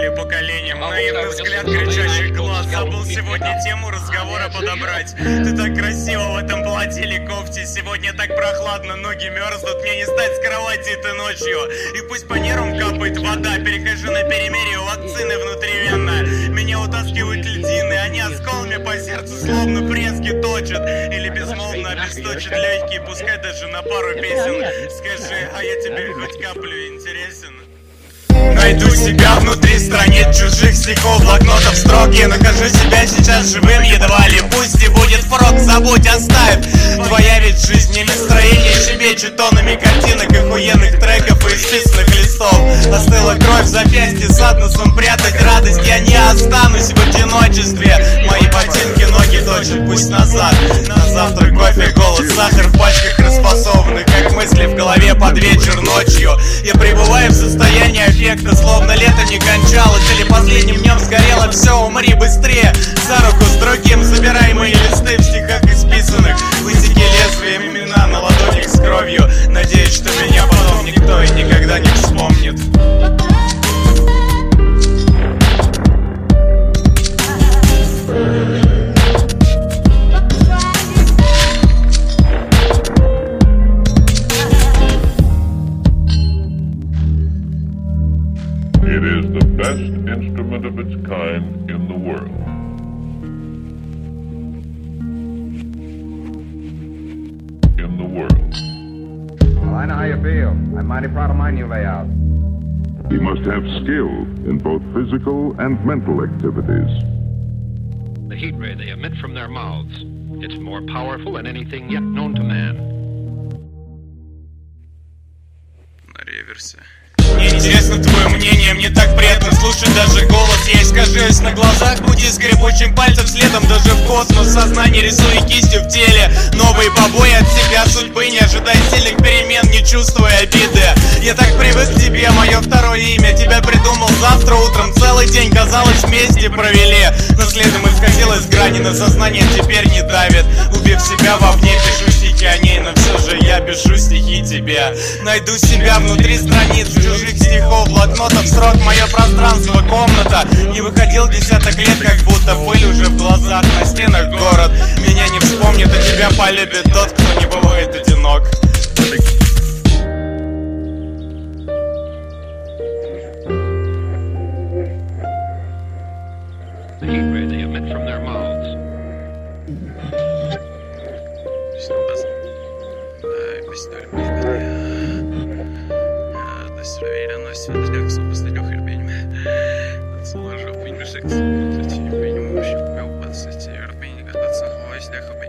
Молодые поколения, наивный взгляд, кричащий глаз. Забыл сегодня тему разговора подобрать. Ты так красиво в этом платье или кофте. Сегодня так прохладно, ноги мерзнут. Мне не встать с кровати ты ночью. И пусть по нервам капает вода. Перехожу на перемирие, вакцины внутривенно. Меня утаскивают льдины, они осколами по сердцу словно прески точат. Или безмолвно обесточат легкие, пускай даже на пару песен. Скажи, а я тебе хоть каплю интересен? Найду себя внутри страниц чужих стихов, блокнотов строки. Нахожу себя сейчас живым, едва ли пусть и будет фрок. Забудь, оставь, твоя ведь жизнь не настроение щебечет тонами картинок, охуенных треков и исписанных листов. Остыла кровь в запястье, с носом прятать радость. Я не останусь в одиночестве. Мои ботинки ноги точат, пусть назад. На завтрак кофе, голод, сахар в пачках распасованных, как мысли в голове под вечер ночью. Я пребываю в состоянии аффекта, словно лето не кончалось или последним днем сгорело все. Умри быстрее, за руку с другим забирай мои листы в стихах исписанных. Высеки лезвием имена на ладонях с кровью. Надеюсь, что меня потом никто и никогда не вспомнит. It is the best instrument of its kind in the world. In the world. Well, I know how you feel. I'm mighty proud of my new layout. You must have skill in both physical and mental activities. The heat ray they emit from their mouths. It's more powerful than anything yet known to man. На реверсе. Мне интересно твое мнение, мне так приятно слушать даже голос. Я искажаюсь на глазах, пути скрипучим пальцем следом даже в космос. Сознание рисую кистью в теле. Новые побои от себя судьбы, не ожидая сильных перемен, не чувствуя обиды. Я так привык к тебе, мое второе имя. Тебя придумал завтра утром, целый день, казалось, вместе провели. Но следом исходил из грани, на сознание теперь не давит. Убив себя вовне, пишу стихи о ней, но все же я пишу стихи тебе. Найду себя внутри страниц чужих стихов, блокнотов, срок, мое пространство, комната. Не выходил десяток лет, как будто пыль уже в глазах, на стенах город. Меня не вспомнит, а тебя полюбит тот, кто не бывает одинок. The heat ray they emit from their mouths. Светляк, супостылёх и рбень. Сложил пень, вышек, смотрите, не пойму, щипкал, подсыти, рбень, гадаться, хвост, ляхопень.